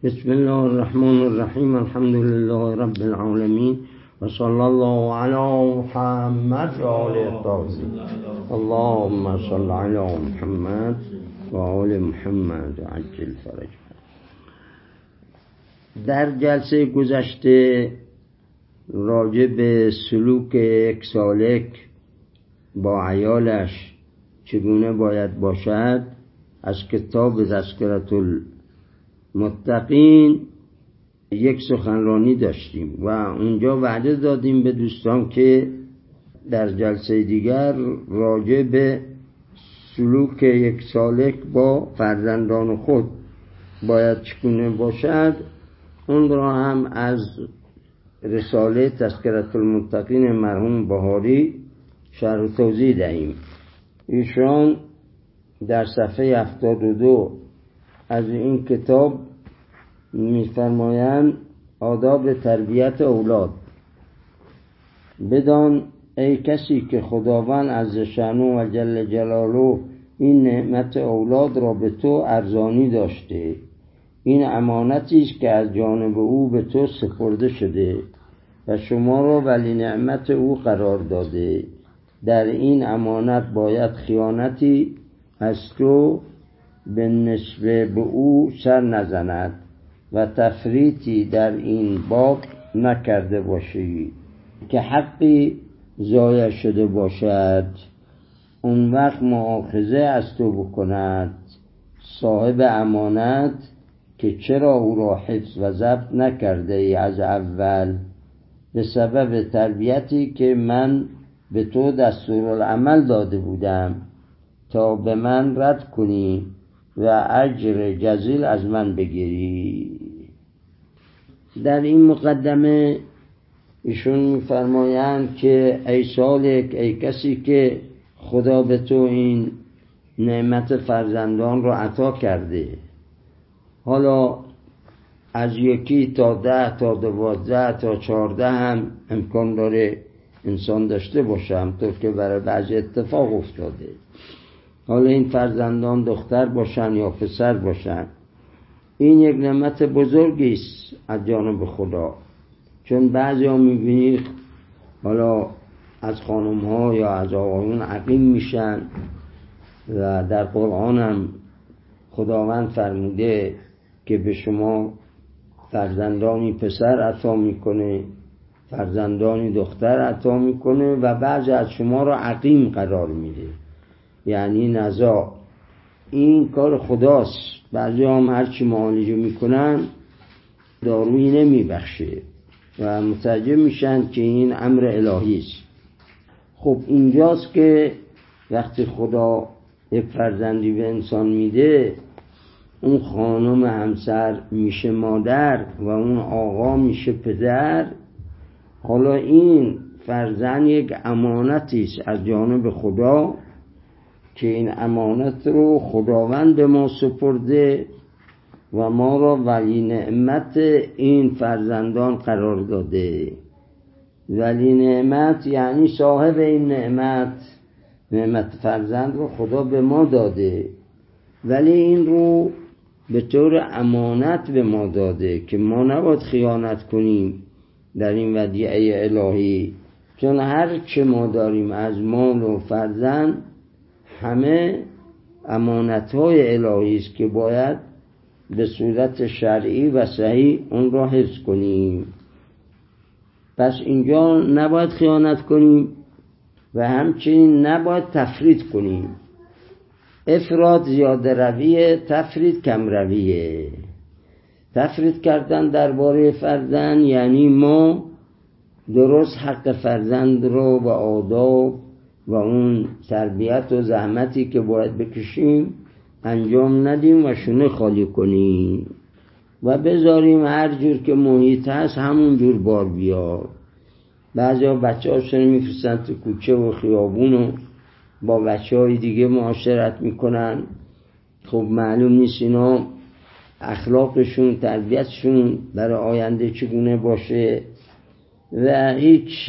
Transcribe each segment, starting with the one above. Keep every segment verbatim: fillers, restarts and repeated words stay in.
بسم الله الرحمن الرحیم. الحمد لله رب العالمین و صلی الله علی محمد و آل الطاهرین. اللهم صل علی محمد و آل محمد و عجل فرجهم. در جلسه گذشته راجع به سلوک یک سالک با عیالش چگونه باید باشد از کتاب تذکرة المتقین یک سخنرانی داشتیم و اونجا وعده دادیم به دوستان که در جلسه دیگر راجع به سلوک یک سالک با فرزندان خود باید چگونه باشد اون را هم از رساله تذکرة المتقین مرحوم بهاری شرح توضیح دهیم. ایشان در صفحه هفتاد و دو از این کتاب می‌فرمایند آداب تربیت اولاد. بدان ای کسی که خداوند عز شأنه و جل جلاله این نعمت اولاد را به تو ارزانی داشته. این امانتی است که از جانب او به تو سپرده شده و شما را ولی نعمت او قرار داده. در این امانت باید خیانتی از تو به نسبه به او سر نزند و تفریطی در این باب نکرده باشی که حقی ضایع شده باشد. اون وقت مؤاخذه از تو بکند صاحب امانت که چرا او را حفظ و ضبط نکرده ای از اول به سبب تربیتی که من به تو دستورالعمل داده بودم تا به من رد کنی و اجر جزیل از من بگیری. در این مقدمه ایشون می‌فرمایند که ای سالک، ای کسی که خدا به تو این نعمت فرزندان را عطا کرده، حالا از یکی تا ده تا دوازده تا چهارده هم امکان داره انسان داشته باشه، همطور که برای بعضی اتفاق افتاده. حالا این فرزندان دختر باشن یا پسر باشن، این یک نعمت بزرگی است از جانب خدا. چون بعضی ها میبینی حالا از خانم ها یا از آقایون عقیم میشن و در قرآن هم خداوند فرموده که به شما فرزندانی پسر عطا میکنه، فرزندانی دختر عطا میکنه و بعضی از شما را عقیم قرار میده، یعنی نزا. این کار خداست. بعضی هم هرچی معالجه میکنن دارویی نمیبخشه و متوجه میشن که این امر الهی است. خب اینجاست که وقتی خدا یک فرزندی به انسان میده، اون خانم همسر میشه مادر و اون آقا میشه پدر. حالا این فرزند یک امانتی است از جانب خدا که این امانت رو خداوند به ما سپرده و ما را ولی نعمت این فرزندان قرار داده. ولی نعمت یعنی صاحب این نعمت، نعمت فرزند رو خدا به ما داده، ولی این رو به طور امانت به ما داده که ما نباید خیانت کنیم در این ودیعه الهی. چون هر چه ما داریم از مال و فرزند همه امانت‌های الهی است که باید به صورت شرعی و صحیح اون را حفظ کنیم. پس اینجا نباید خیانت کنیم و همچنین نباید تفرید کنیم. افراط زیاده رویه، تفرید کم رویه. تفرید کردن درباره فرزند یعنی ما درست حق فرزند رو و آداب و اون تربیت و زحمتی که باید بکشیم انجام ندیم و شونه خالی کنیم و بذاریم هر جور که محیط هست همون جور بار بیاد. بعضی ها بچه هاشون میفرستن تو کوچه و خیابون و با بچه های دیگه معاشرت میکنن. خب معلوم نیست اینا اخلاقشون، تربیتشون برای آینده چگونه باشه و هیچ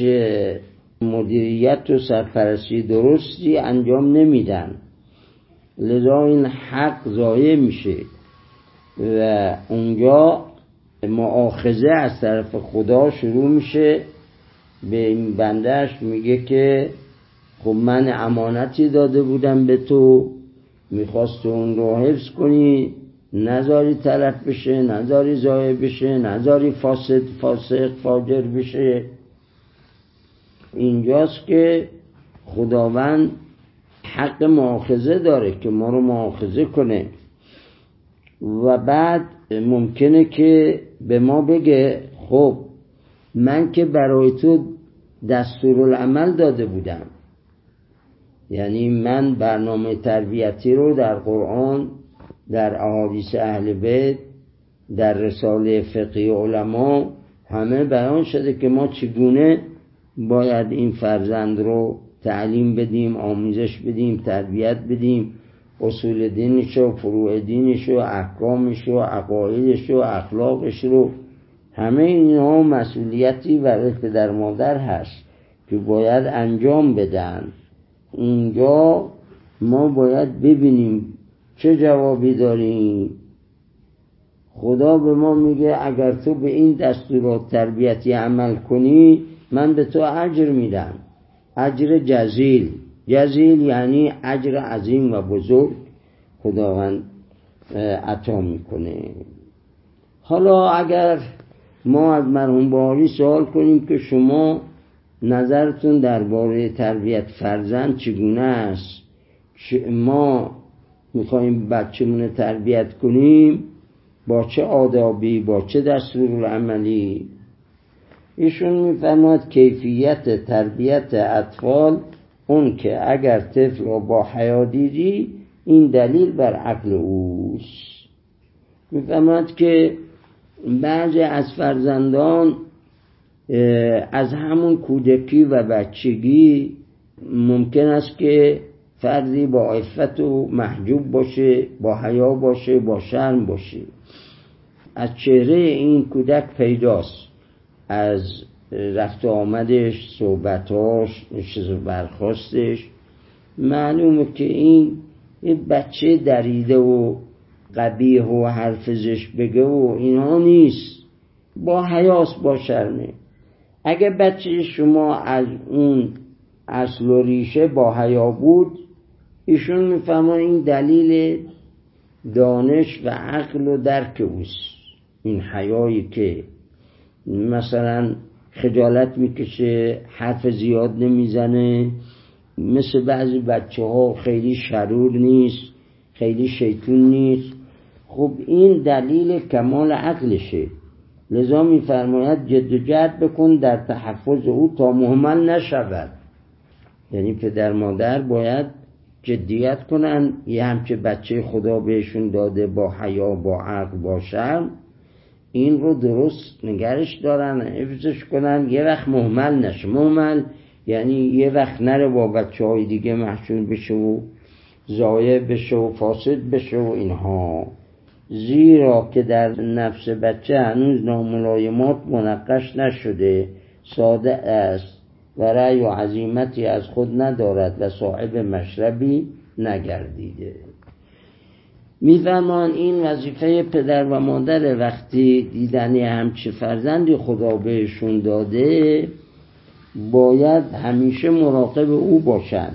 مدیریت و سرپرستی درستی انجام نمیدن. لذا این حق ضایع میشه و اونجا مؤاخذه از طرف خدا شروع میشه به این بندهش، میگه که خب من امانتی داده بودم به تو، میخواست اون رو حفظ کنی، نذاری تلف بشه، نذاری ضایع بشه، نذاری فاسد فاسق فاجر بشه. اینجاست که خداوند حق مؤاخذه داره که ما رو مؤاخذه کنه و بعد ممکنه که به ما بگه خب من که برای تو دستورالعمل داده بودم، یعنی من برنامه تربیتی رو در قرآن، در احادیث اهل بیت، در رساله فقهی علما همه بیان شده که ما چگونه باید این فرزند رو تعلیم بدیم، آموزش بدیم، تربیت بدیم، اصول دینش و فروع دینش و احکامش و عقایدش و اخلاقش رو، همه اینها مسئولیتی برای پدر مادر هست که باید انجام بدن. اینجا ما باید ببینیم چه جوابی داریم. خدا به ما میگه اگر تو به این دستورات تربیتی عمل کنی من به تو اجر میدم، اجر جزیل. جزیل یعنی اجر عظیم و بزرگ خداوند عطا میکنه. حالا اگر ما از مرحوم بهاری سوال کنیم که شما نظرتون درباره تربیت فرزند چگونه است، ما میخوایم بچه‌مون تربیت کنیم با چه آدابی، با چه دستورالعملی، ایشون میفرماد کیفیت تربیت اطفال اون که اگر طفل رو با حیا دیدی این دلیل بر عقل اوست. میفرماد که بعضی از فرزندان از همون کودکی و بچگی ممکن است که فردی با عفت و محجوب باشه، با حیا باشه، با شرم باشه. از چهره این کودک پیداست، از رفت آمدش، صحبتاش، نشست و برخاستش معلومه که این یه بچه دریده و قبیح و حرفزش بگه و اینها نیست، با حیاس، با شرمه. اگه بچه شما از اون اصل و ریشه با حیا بود، ایشون میفهمن این دلیل دانش و عقل و درک اوست. این حیایی که مثلا خجالت میکشه، حرف زیاد نمیزنه، مثل بعضی بچه ها خیلی شرور نیست، خیلی شیطون نیست، خب این دلیل کمال عقلشه. لذا میفرماید جد و جهد بکن در تحفظ او تا مهمل نشود. یعنی پدر مادر باید جدیت کنن، یه همچه بچه خدا بهشون داده با حیا، با عقل، با شرم، این رو درست نگرش دارن، حفظش کنن، یه وقت مهمل نشه. مهمل یعنی یه وقت نره با بچه های دیگه محشور بشه و ضایع بشه و فاسد بشه و اینها. زیرا که در نفس بچه هنوز ناملایمات منقش نشده، ساده است و رأی و عزیمتی از خود ندارد و صاحب مشربی نگردیده. میفرمان این وظیفه پدر و مادر وقتی دیدن همچه فرزندی خدا بهشون داده باید همیشه مراقب او باشن.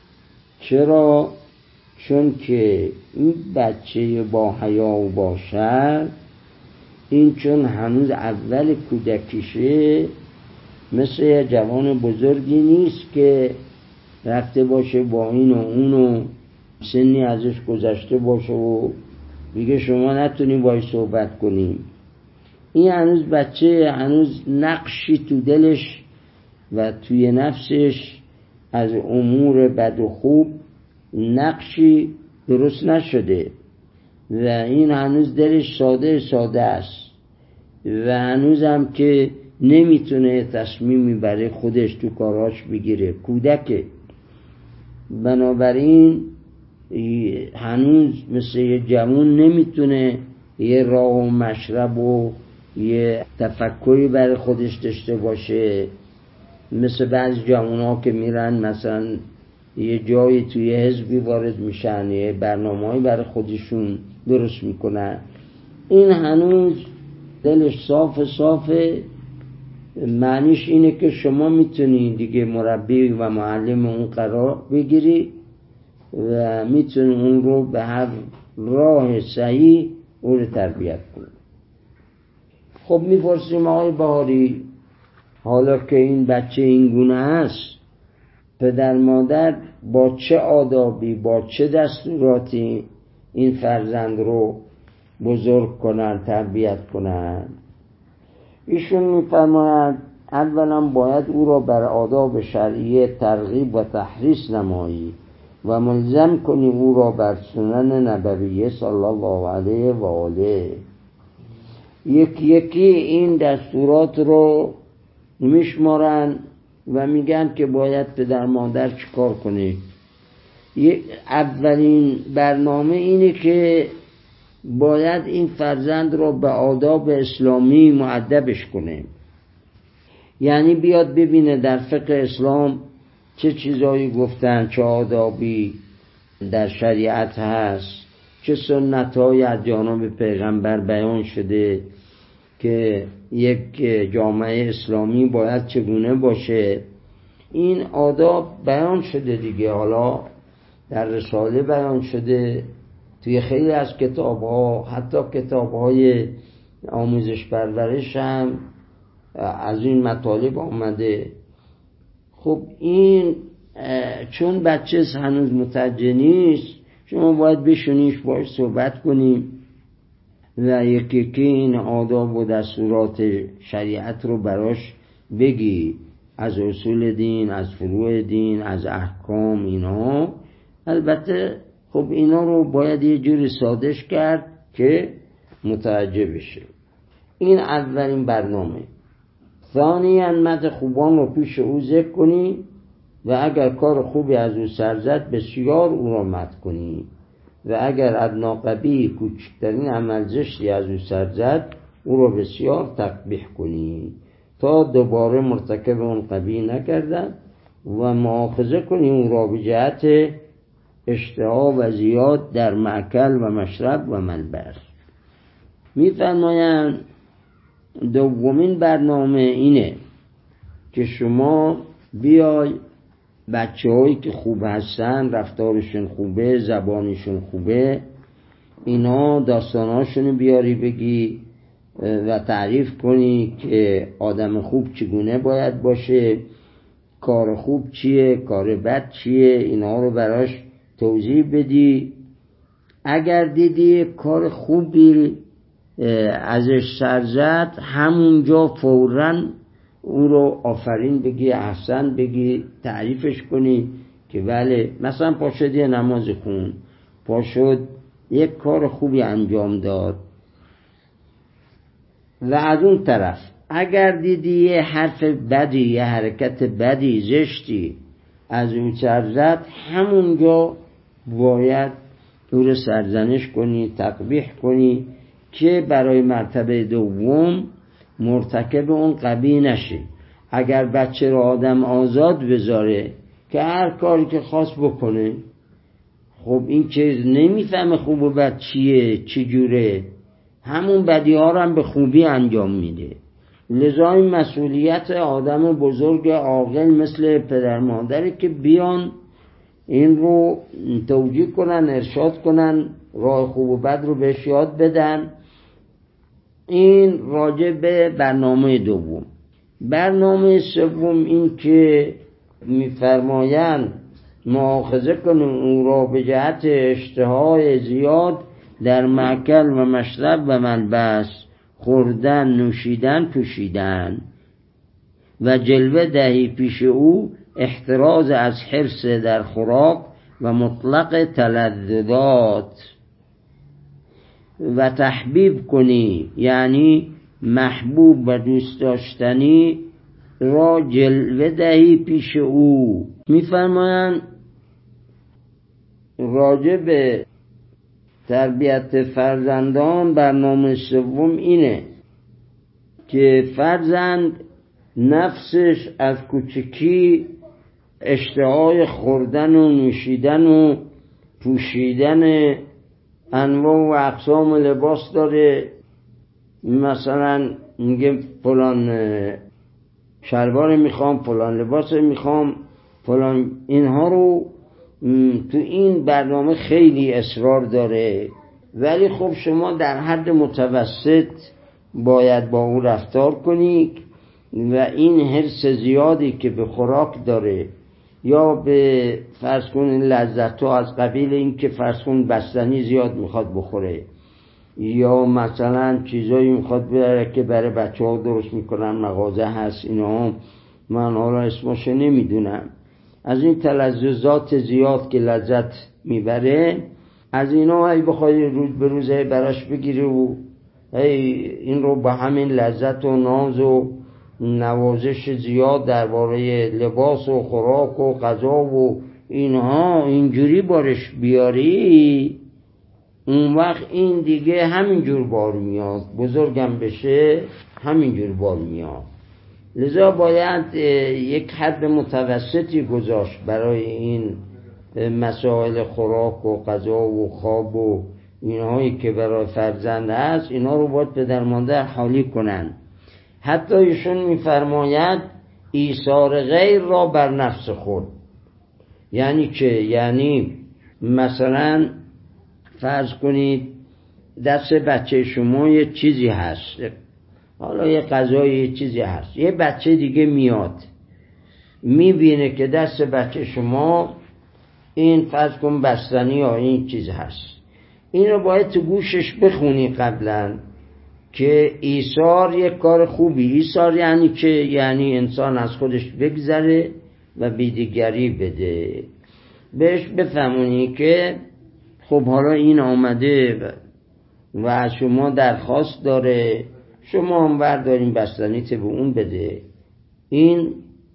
چرا؟ چون که این بچه با حیا و با شرم، این چون هنوز اول کودکیشه، مثل یه جوان بزرگی نیست که رفته باشه با این و اون و سنی ازش گذشته باشه و میگه شما نتونی باید صحبت کنیم. این هنوز بچه، هنوز نقشی تو دلش و توی نفسش از امور بد و خوب نقشی درست نشده و این هنوز دلش ساده ساده است و هنوز هم که نمیتونه تصمیمی برای خودش تو کاراش بگیره، کودکه. بنابراین هنوز مثل یه جوان نمیتونه یه راه و مشرب و یه تفکری برای خودش داشته باشه، مثل بعض جوان ها که میرن مثلا یه جایی توی حزبی وارد میشن، یه برنامه‌ای برای خودشون درست میکنن. این هنوز دلش صاف صاف، معنیش اینه که شما میتونی دیگه مربی و معلم اون قرار بگیری و میتونی اون رو به هر راه صحیح اون رو تربیت کنی. خب میپرسیم آقای بهاری، حالا که این بچه این گونه است، پدر مادر با چه آدابی، با چه دستوراتی این فرزند رو بزرگ کنن، تربیت کنن؟ ایشون میفرماید اولا باید او را بر آداب شرعیه ترغیب و تحریص نمایی و ملزم کنی او را بر سنن نبویه صلی الله علیه و آله. یکی یکی این دستورات رو میشمارن و میگن که باید پدر مادر چیکار کنه. اولین برنامه اینه که باید این فرزند رو به آداب اسلامی مؤدبش کنه، یعنی بیاد ببینه در فقه اسلام چه چیزایی گفتن، چه آدابی در شریعت هست، چه سنت‌هایی از جانب پیغمبر بیان شده که یک جامعه اسلامی باید چگونه باشه. این آداب بیان شده دیگه، حالا در رساله بیان شده، توی خیلی از کتاب‌ها، حتی کتاب‌های آموزش پرورش هم از این مطالب آمده. خب این چون بچه هنوز متوجه نیست، شما باید بشونیش، باید صحبت کنیم و یکی یکی این آداب و دستورات شریعت رو براش بگی، از اصول دین، از فروع دین، از احکام اینا. البته خب اینا رو باید یه جوری سادش کرد که متوجه بشه. این اولین برنامه. ثانیاً مد خوبان رو پیش او ذکر کنی و اگر کار خوبی از او سر زد بسیار او را مد کنی و اگر ادنا قبیح کوچکترین عمل زشتی از او سر زد او را بسیار تقبیح کنی تا دوباره مرتکب اون قبیح نکردن و مؤاخذه کنی او را به جهت اشتها و زیاد در مأکل و مشرب و ملبس. می‌فرمایند دومین برنامه اینه که شما بیای بچه هایی که خوب هستن، رفتارشون خوبه، زبانشون خوبه، اینا داستاناشونو بیاری بگی و تعریف کنی که آدم خوب چگونه باید باشه، کار خوب چیه، کار بد چیه، اینا رو براش توضیح بدی. اگر دیدی کار خوبی ازش سر زد، همونجا فوراً او رو آفرین بگی، احسن بگی، تعریفش کنی که بله مثلا پاشد یه نماز خون، پاشد یک کار خوبی انجام داد. و از اون طرف اگر دیدی یه حرف بدی، یه حرکت بدی، زشتی از اون سر زد، همونجا باید او رو سرزنش کنی، تقبیح کنی که برای مرتبه دوم مرتکب اون قبیح نشه. اگر بچه رو آدم آزاد بذاره که هر کاری که خواست بکنه، خب این که نمیفهمه خوب و بد چیه، چجوره، همون بدی ها رو هم به خوبی انجام میده. لذا این مسئولیت آدم بزرگ عاقل مثل پدر مادره که بیان این رو توجیه کنن، ارشاد کنن، راه خوب و بد رو بهش یاد بدن. این راجع به برنامه دوم. برنامه سوم این که میفرمایند مؤاخذه کنیم او را به جهت اشتهای زیاد در مأکل و مشرب و ملبس، خوردن، نوشیدن، پوشیدن و جلوه دهی پیش او احتراز از حرص در خوراک و مطلق تلذذات و تحبیب کنی، یعنی محبوب و دوست داشتنی را جلوه دهی پیش او. میفرمایند راجع به تربیت فرزندان برنامه سوم اینه که فرزند نفسش از کوچکی اشتهای خوردن و نوشیدن و پوشیدن انواع و اقسام لباس داره مثلا میگه فلان شلوار میخوام، فلان لباس میخوام، فلان، اینها رو تو این برنامه خیلی اصرار داره. ولی خب شما در حد متوسط باید با او رفتار کنی و این حرص زیادی که به خوراک داره یا به فرض کن لذت ها از قبیل این که فرض کن بستنی زیاد میخواد بخوره یا مثلا چیزایی میخواد بره که برای بچه ها درست میکنن، مغازه هست، اینا من حالا اسمش نمیدونم، از این تلذذات زیاد که لذت میبره، از اینا هی بخوای روز به روز براش بگیری و هی این رو با همین لذت و ناز و نوازش زیاد درباره لباس و خوراک و غذا و اینها اینجوری بارش بیاری، اون وقت این دیگه همینجور بار میاد، بزرگم بشه همینجور بار میاد. لذا باید یک حد متوسطی گذاشت برای این مسائل خوراک و غذا و خواب و اینهایی که برای فرزند هست. اینا رو باید پدر مادر حالی کنن. حتی ایشون میفرماید ایثار غیر را بر نفس خود. یعنی که یعنی مثلا فرض کنید دست بچه شما یه چیزی هست، حالا یه غذای یه چیزی هست، یه بچه دیگه میاد میبینه که دست بچه شما این فرض کن بستنی یا این چیز هست، این رو باید تو گوشش بخونی قبلا که ایثار یک کار خوبی. ایثار یعنی که یعنی انسان از خودش بگذره و به دیگری بده. بهش بفهمونی که خب حالا این آمده و از شما درخواست داره، شما هم بردارین بستنیت به اون بده. این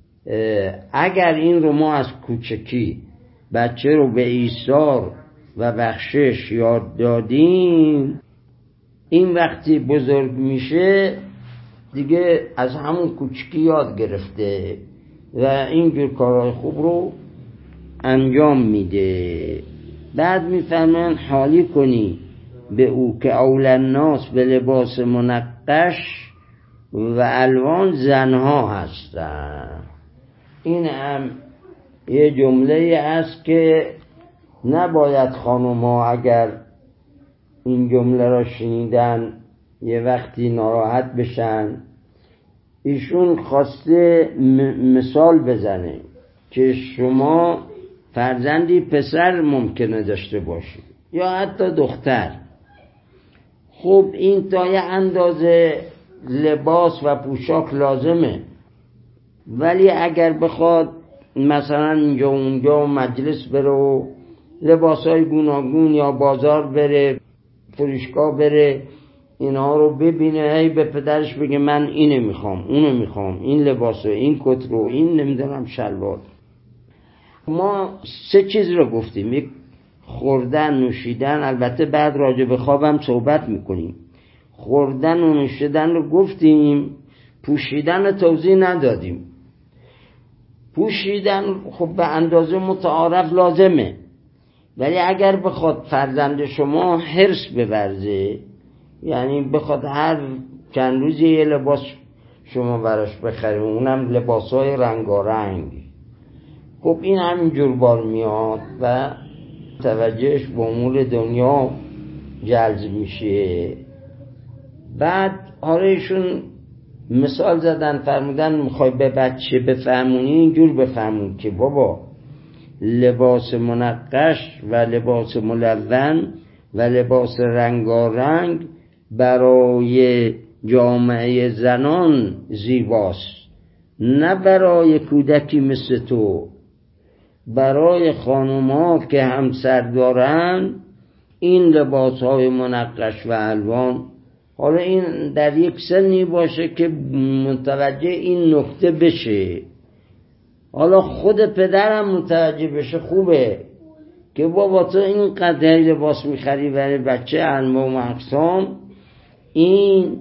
اگر این رو ما از کوچکی بچه رو به ایثار و بخشش یاد دادیم، این وقتی بزرگ میشه دیگه از همون کوچکی یاد گرفته و اینجور کارهای خوب رو انجام میده. بعد میفرمان حالی کنی به او که اول الناس به لباس منقش و الوان زنها هستن. این هم یه جمله است که نباید خانوما اگر این جمله را شنیدن یه وقتی ناراحت بشن. ایشون خواسته مثال بزنه که شما فرزندی پسر ممکنه داشته باشید یا حتی دختر، خب این تا یه اندازه لباس و پوشاک لازمه، ولی اگر بخواد مثلا اینجا اونجا مجلس بره و لباسای گوناگون یا بازار بره، فروشگاه بره، اینها رو ببینه، هی به پدرش بگه من اینو میخوام، اونو میخوام، این لباسو، این کت رو، این نمیدونم شلوار. ما سه چیز رو گفتیم، یک خوردن، نوشیدن، البته بعد راجع به خوابم صحبت میکنیم. خوردن و نوشیدن رو گفتیم، پوشیدن رو توضیح ندادیم. پوشیدن خب به اندازه متعارف لازمه، ولی اگر بخواد فرزند شما حرص بورزه، یعنی بخواد هر چند روزی یه لباس شما براش بخریم، اونم لباسای رنگارنگ، خب این همینجور بار میاد و توجهش به امور دنیا جلب میشه. بعد حالا ایشون مثال زدن، فرمودن میخوای به بچه بفهمونی اینجور بفهمون که بابا لباس منقش و لباس ملون و لباس رنگارنگ برای جامعه زنان زیباست، نه برای کودکی مثل تو. برای خانوما که همسر دارن این لباس های منقش و الوان، حالا این در یک سنی باشه که متوجه این نکته بشه، حالا خود پدرم متوجه بشه خوبه که بابا تو این قدر لباس میخری برای بچه انواع و اقسام، این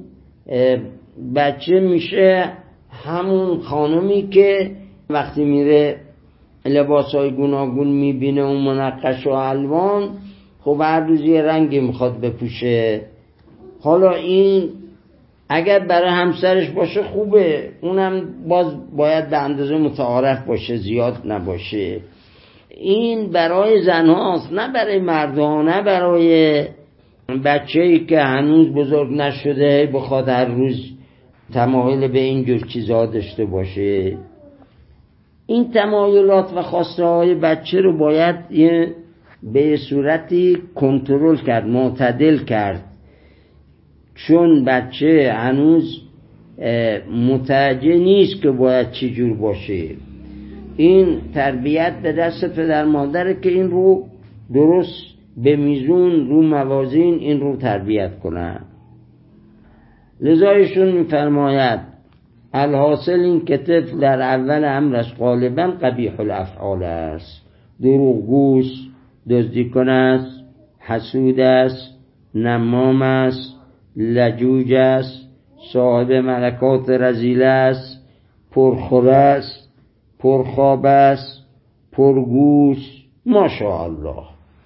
بچه میشه همون خانمی که وقتی میره لباس های گوناگون میبینه و منقش و الوان، خب هر روز یه رنگی میخواد بپوشه. حالا این اگر برای همسرش باشه خوبه، اونم باز باید به اندازه متعارف باشه، زیاد نباشه. این برای زنهاست، نه برای مردها، نه برای بچه‌ای که هنوز بزرگ نشده بخواد هر روز تمایل به این جور چیزا داشته باشه. این تمایلات و خواسته های بچه رو باید به صورتی کنترل کرد، معتدل کرد، چون بچه هنوز متوجه نیست که باید چی جور باشه. این تربیت به دست پدر مادره که این رو درست به میزون، رو موازین این رو تربیت کنن. لذا ایشون میفرماید الحاصل این که طفل در اول امرش غالبا قبیح الافعال است، دروغگوست، دزدی کنه است، حسود است، نمام است، لجوج است، صاحب ملکات رذیله است، پرخوره است، پرخواب است، پرگوست. ماشاءالله.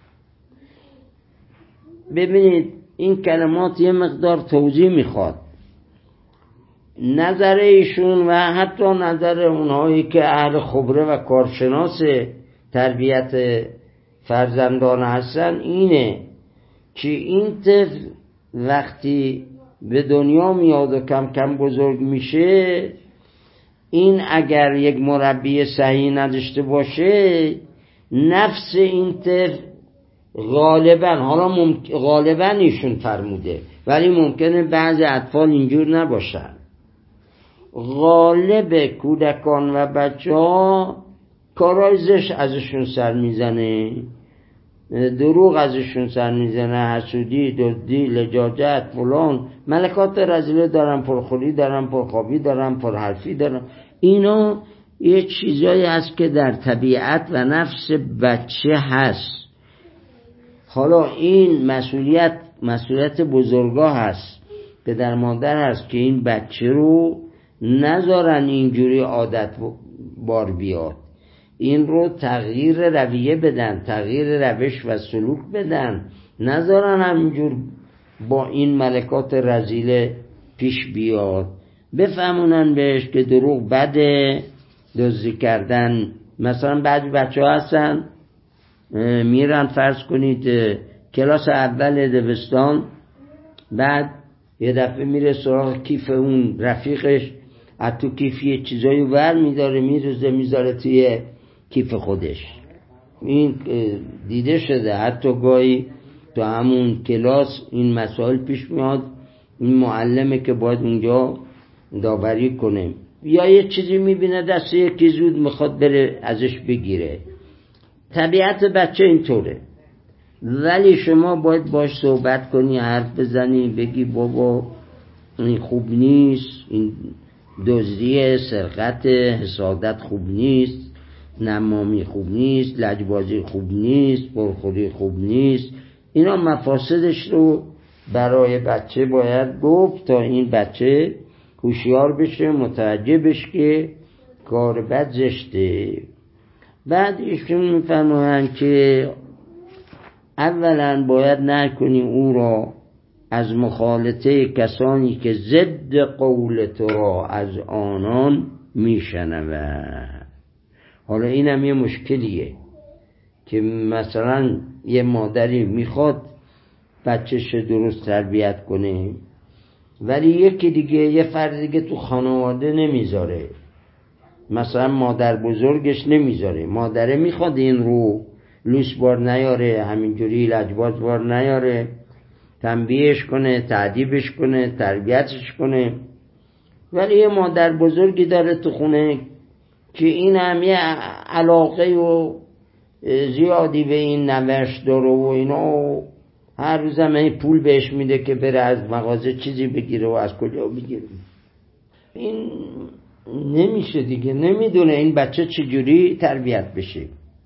ببینید این کلمات یه مقدار توضیح میخواد. نظر ایشون و حتی نظر اونهایی که اهل خبره و کارشناس تربیت فرزندان هستن اینه که این طفل وقتی به دنیا میاد و کم کم بزرگ میشه، این اگر یک مربی صحیح نداشته باشه، نفس این طفل غالبا، حالا ممکن غالبا ایشون فرموده ولی ممکنه بعضی اطفال اینجور نباشن، غالب کودکان و بچه ها کارهای زشت ازشون سر میزنه، دروغ ازشون سر میزنه، حسودی، دزدی، لجاجت، فلان، ملکات رذیله دارن، پرخوری دارن، پرخوابی دارن، پرحرفی دارن. اینا یه چیزایی هست که در طبیعت و نفس بچه هست. حالا این مسئولیت مسئولیت بزرگا هست، پدر مادر هست که این بچه رو نذارن اینجوری عادت بار بیاد، این رو تغییر رویه بدن، تغییر روش و سلوک بدن، نذارن همینجور با این ملکات رذیله پیش بیاد. بفهمونن بهش که دروغ بده، دزدی کردن. مثلا بعضی بچه ها هستن میرن فرض کنید کلاس اول دبستان، بعد یه دفعه میره سراغ کیف اون رفیقش، از تو کیف یه چیزایی ور میداره میروزه میذاره توی کیف خودش. این دیده شده، حتی گاهی تو همون کلاس این مسائل پیش میاد، این معلمه که باید اونجا داوری کنه، یا یه چیزی میبینه دست یکی زود میخواد بره ازش بگیره. طبیعت بچه اینطوره، ولی شما باید باش صحبت کنی، حرف بزنی، بگی بابا این خوب نیست، این دزدی، سرقت، حسادت خوب نیست، نمامی خوب نیست، لجبازی خوب نیست، پرخوری خوب نیست. اینا مفاسدش رو برای بچه باید گفت تا این بچه هوشیار بشه، متوجه بشه که کار بد زشته. بعد ایشون میفرمایند که اولا باید نکنی او را از مخالطه کسانی که ضد قول تو را از آنان میشنود. حالا اینم یه مشکلیه که مثلا یه مادری میخواد بچه‌ش درست تربیت کنه، ولی یکی دیگه، یه فرد دیگه تو خانواده نمیذاره، مثلا مادر بزرگش نمیذاره، مادره میخواد این رو لوس بار نیاره، همینجوری لجباز بار نیاره، تنبیهش کنه، تعدیبش کنه، تربیتش کنه، ولی یه مادر بزرگی داره تو خونه که این هم یه علاقه و زیادی به این نوش داره و اینا، هر روز هم پول بهش میده که بره از مغازه چیزی بگیره و از کجا بگیره. این نمیشه دیگه، نمیدونه این بچه چجوری تربیت بشه.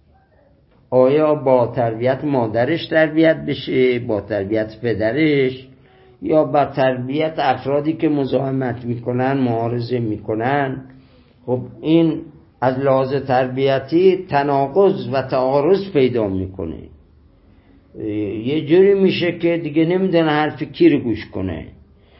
آیا با تربیت مادرش تربیت بشه، با تربیت پدرش، یا با تربیت افرادی که مزاحمت میکنن، معارضه میکنن؟ خب این از لحاظ تربیتی تناقض و تعارض پیدا میکنه. یه جوری میشه که دیگه نمیدونه حرف کی رو گوش کنه.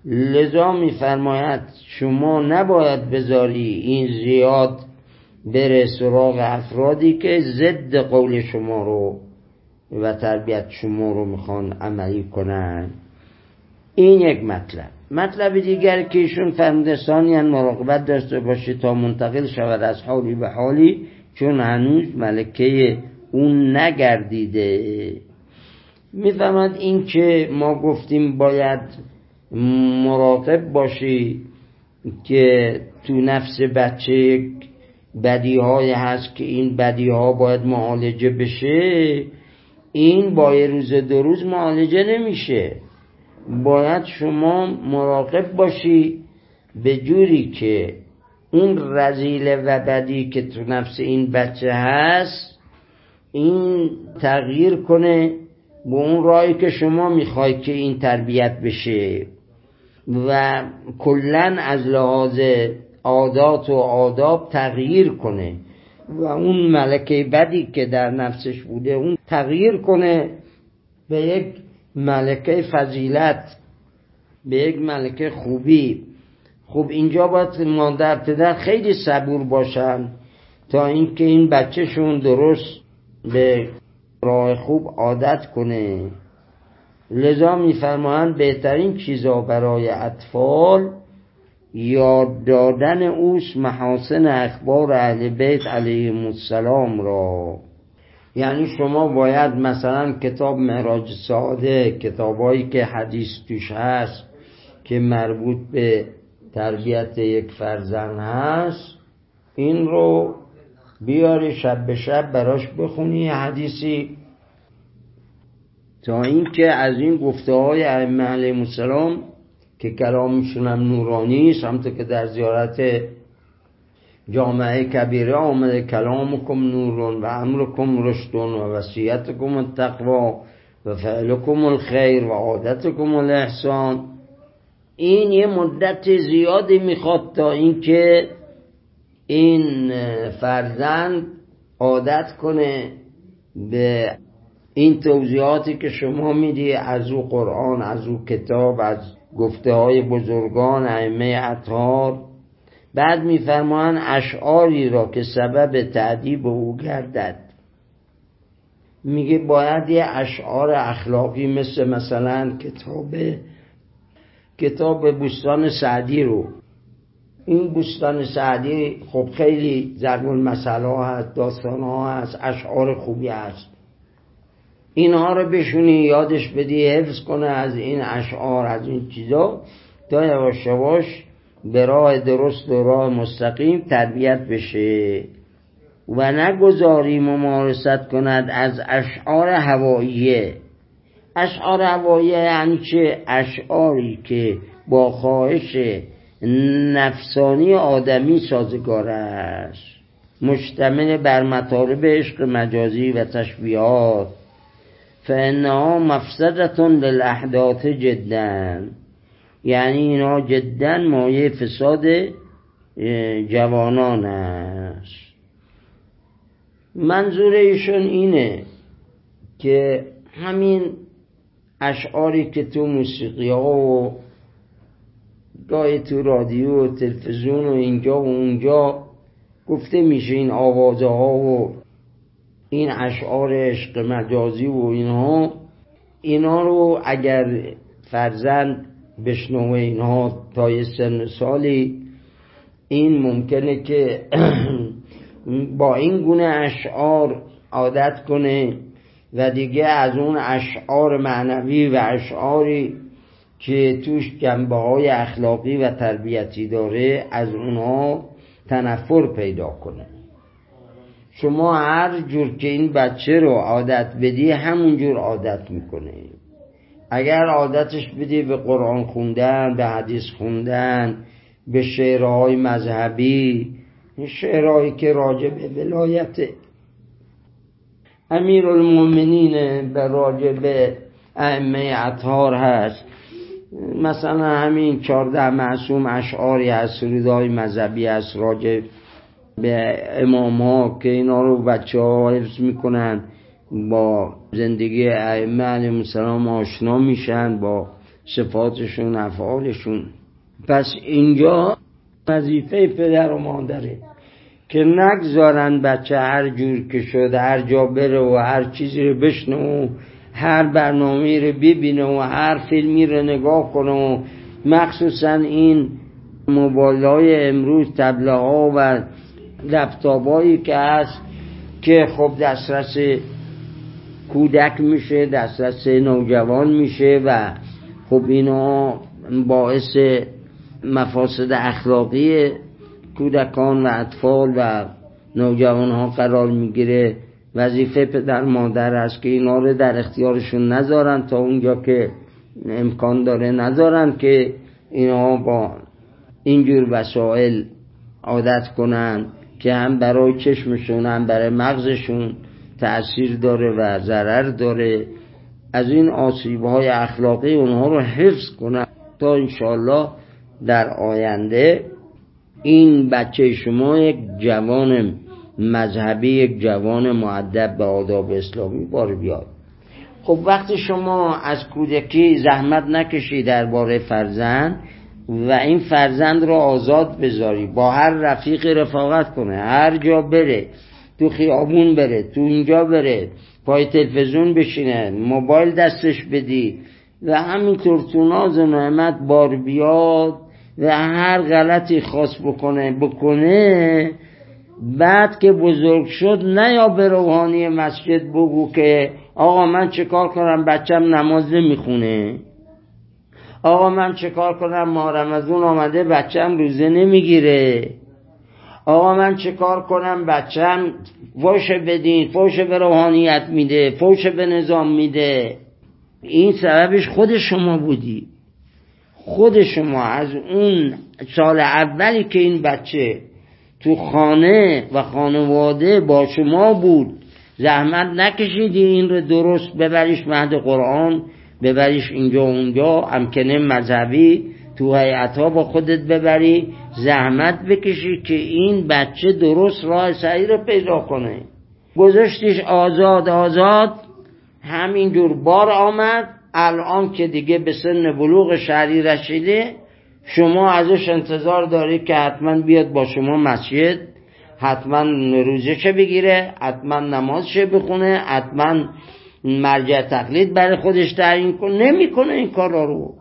لذا میفرماید شما نباید بذاری این زیاد بره سراغ افرادی که ضد قول شما رو و تربیت شما رو میخوان عملی کنن. این یک مطلب. مطلب دیگر که ایشون فرموده ثانیاً مراقبت داشته باشه تا منتقل شود از حالی به حالی، چون هنوز ملکه اون نگردیده. میفهمد این که ما گفتیم باید مراقب باشی که تو نفس بچه بدیهای هست که این بدیها باید معالجه بشه، این با یه روز دو روز معالجه نمیشه. باید شما مراقب باشی به جوری که اون رذیله و بدی که تو نفس این بچه هست این تغییر کنه به اون راهی که شما میخوای که این تربیت بشه و کلن از لحاظ عادات و آداب تغییر کنه و اون ملکه بدی که در نفسش بوده اون تغییر کنه به یک ملکه فضیلت، به یک ملکه خوبی. خب اینجا باید مادر پدر خیلی صبور باشن تا اینکه این بچهشون درست به راه خوب عادت کنه. لذا میفرمایند بهترین چیزا برای اطفال یاد دادن اوست محاسن اخبار اهل بیت علیهم السلام را. یعنی شما باید مثلا کتاب معراج سعاده، کتابایی که حدیث توش هست که مربوط به تربیت یک فرزند هست، این رو بیاری شب به شب براش بخونی حدیثی، تا این که از این گفته های ائمه علیهم السلام که کلامشون هم نورانی است، همونطور که در زیارت جامعه کبیره آمده کلامکم نورون و امرکم رشدون و وصیتکم التقوا و فعلکم الخیر و عادتکم الاحسان. این یه مدت زیادی میخواد تا اینکه این فرزند عادت کنه به این توضیحاتی که شما میدی از او قرآن، از او کتاب، از گفته های بزرگان ائمه اطهار. بعد میفرمان اشعاری را که سبب تأدیب او گردد، میگه باید یه اشعار اخلاقی مثل مثلا کتاب کتاب بوستان سعدی رو، این بوستان سعدی خب خیلی ضرب المثل ها هست، داستان ها هست، اشعار خوبی هست، اینها رو بشونی یادش بدی حفظ کنه از این اشعار، از این چیزا، تا یواش یواش به راه درست و راه مستقیم تربیت بشه و نگذاری ممارست کند از اشعار هواییه. اشعار هواییه یعنی چه؟ اشعاری که با خواهش نفسانی آدمی سازگار است، مشتمل بر مطالب عشق مجازی و تشبیهات، فانها مفسدة للاحداث جدا، یعنی اینا جدا مایه فساد جوانان است. منظور ایشون اینه که همین اشعاری که تو موسیقی ها و گاهی تو رادیو و تلویزیون و اینجا و اونجا گفته میشه، این آوازه ها و این اشعار عشق مجازی و اینها، اینا رو اگر فرزند بشنوه اینها تا یه سن سالی، این ممکنه که با این گونه اشعار عادت کنه و دیگه از اون اشعار معنوی و اشعاری که توش جنبه های اخلاقی و تربیتی داره از اونها تنفر پیدا کنه. شما هر جور که این بچه رو عادت بدی همون جور عادت میکنه. اگر عادتش بدی به قرآن خوندن، به حدیث خوندن، به شعرهای مذهبی، شعرهایی که راجع به ولایت امیرالمومنین، به راجع به ائمه اطهار هست، مثلا همین چارده معصوم اشعاری هست، سرودهای مذهبی هست راجع به امام ها که اینا رو بچه ها حفظ میکنن، با زندگی ائمه علیهم السلام آشنا میشن، با صفاتشون، افعالشون. پس اینجا وظیفه پدر و مادره که نگذارن بچه هر جور که شده هر جا بره و هر چیزی رو بشنه و هر برنامه‌ای رو ببینه و هر فیلمی رو نگاه کنه و مخصوصا این موبایل‌های امروز، تبله‌ها و لپتاپ‌هایی که هست که خب دسترس کودک میشه، دسترس نوجوان میشه و خب اینا باعث مفاسد اخلاقی کودکان و اطفال و نوجوان ها قرار میگیره. وظیفه پدر مادر است که اینا رو در اختیارشون نذارن، تا اونجا که امکان داره نذارن که اینا با اینجور وسایل عادت کنن که هم برای چشمشون هم برای مغزشون تأثیر داره و ضرر داره. از این آسیب‌های اخلاقی اونها رو حفظ کنن تا انشاءالله در آینده این بچه شما یک جوان مذهبی، یک جوان مؤدب به آداب اسلامی بار بیاد. خب وقتی شما از کودکی زحمت نکشی درباره فرزند و این فرزند رو آزاد بذاری، با هر رفیقی رفاقت کنه، هر جا بره، تو خیابون بره، تو اینجا بره، پای تلویزیون بشینه، موبایل دستش بدی و همینطور تو ناز و نعمت بار بیاد و هر غلطی خواست بکنه بکنه، بعد که بزرگ شد نیا به روحانی مسجد بگو که آقا من چه کار کنم بچم نماز نمیخونه، آقا من چه کار کنم ماه رمضان آمده بچم روزه نمیگیره، آقا من چه کار کنم بچم فوش بدین، فوش به روحانیت میده، فوش به نظام میده. این سببش خود شما بودی، خود شما از اون سال اولی که این بچه تو خانه و خانواده با شما بود زحمت نکشیدی این رو درست ببریش مهد قرآن، ببریش اینجا اونجا، امکنه مذهبی تو هیئت‌ها با خودت ببری، زحمت بکشی که این بچه درست راه صحیح رو پیدا کنه. گذاشتیش آزاد آزاد، همینجور بار آمد. الان که دیگه به سن بلوغ شرعی رسیده، شما ازش انتظار داری که حتما بیاد با شما مسجد، حتما روزشه بگیره، حتما نمازشه بخونه، حتما مرجع تقلید برای خودش تعیین کنه. نمیکنه این کارا رو،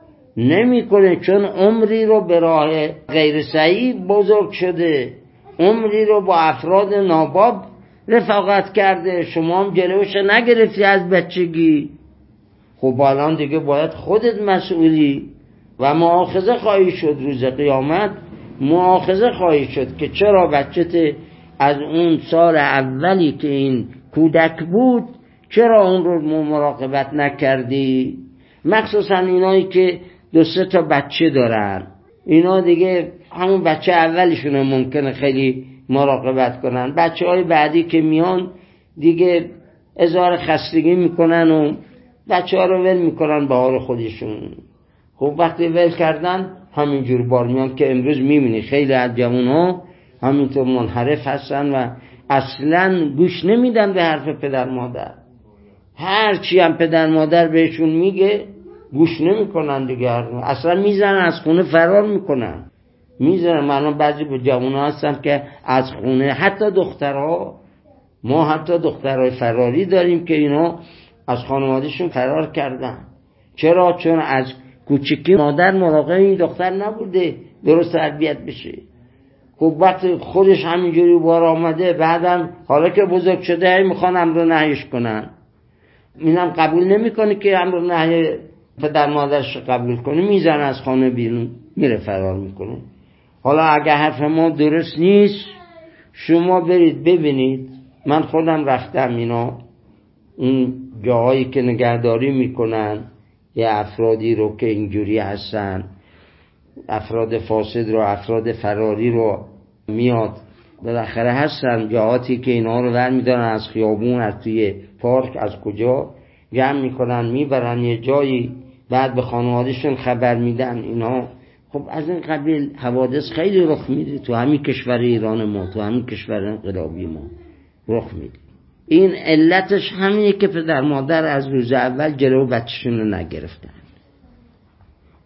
نمیکنه، چون عمری رو به راه غیر صحیح بزرگ شده، عمری رو با افراد ناباب رفاقت کرده. شما هم جلوش نگرفتی از بچگی. خب الان دیگه باید خودت مسئولی و مؤاخذه خواهی شد روز قیامت، مؤاخذه خواهی شد که چرا بچت از اون سال اولی که این کودک بود چرا اون رو مراقبت نکردی. مخصوصا اینایی که دو سه تا بچه دارن، اینا دیگه همون بچه اولیشون ممکنه خیلی مراقبت کنن، بچه های بعدی که میان دیگه اظهار خستگی میکنن و بچه ها رو ول میکنن به حال خودشون. خب وقتی ول کردن همینجور بار میان که امروز میبینی خیلی از جوان ها همینطور منحرف هستن و اصلا گوش نمیدن به حرف پدر مادر. هر چی هم پدر مادر بهشون میگه گوش نمیکنن دیگه، اصلا میزنن از خونه فرار میکنن، میزنن. من بعضی به جوان ها هستن که از خونه، حتی دخترها، ما حتی دخترهای فراری داریم که اینا از خانوادهشون فرار کردن. چرا؟ چون از کوچکی مادر مراقب این دختر نبوده درست تربیت بشه. خب وقتی خودش همینجوری بار آمده، بعدم حالا که بزرگ شده هی میخوان امر نهیش کنن، اینم قبول نمیکنه که امر نهی پدر مادرش قبول کنه، میزنه از خانه بیرون، میره فرار میکنه. حالا اگه حرف ما درست نیست شما برید ببینید، من خودم رفتم اینا اون جاهایی که نگهداری میکنن یه افرادی رو که اینجوری هستن، افراد فاسد رو، افراد فراری رو میاد بالاخره هستن، جاهاتی که اینا رو ور میدارن از خیابون، از توی پارک، از کجا جمع میکنن میبرن یه جایی، بعد به خانوادهشون خبر میدن اینا. خب از این قبیل حوادث خیلی رخ میده تو همین کشور ایران ما، تو همین کشور انقلابی ما رخ میده. این علتش همینه که پدر مادر از روز اول جلو بچه‌شون رو نگرفتن.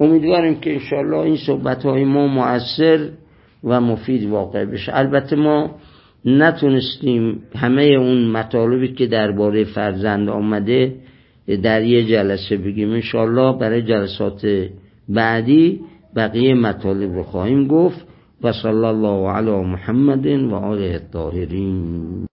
امیدواریم که انشاءالله این صحبت‌های ما مؤثر و مفید واقع بشه. البته ما نتونستیم همه اون مطالبی که درباره فرزند آمده در یه جلسه بگیم. انشاءالله برای جلسات بعدی بقیه مطالب رو خواهیم گفت. و صلی الله علی محمد و آله الطاهرین.